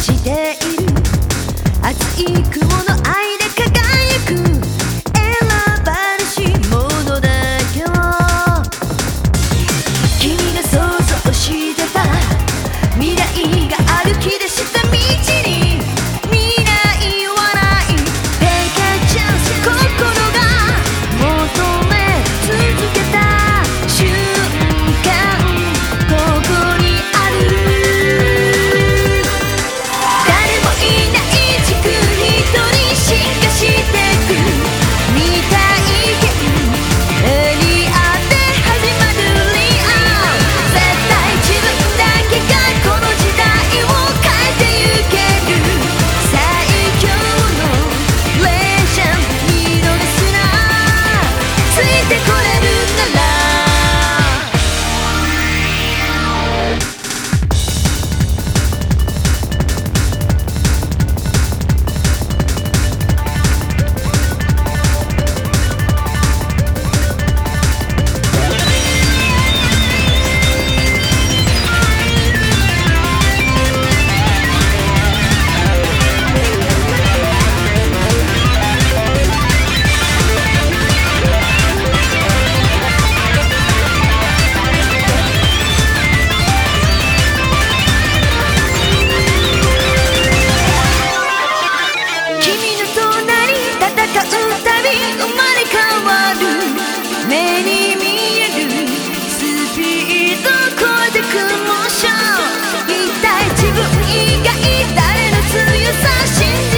している熱い雲の愛で輝く選ばれし者だよ。君が想像してた未来が歩き出した道に未来はない。 Take a chance 心が求め続けた瞬間ここにある。誰もいない地区一人進化してく未体験にあって始まるリアル。絶対自分だけがこの時代を変えてゆける最強のレジェンド見逃すな。ついてこれるなら生まれ変わる目に見えるスピード超えてくモーション。一体自分以外誰の強さ信じ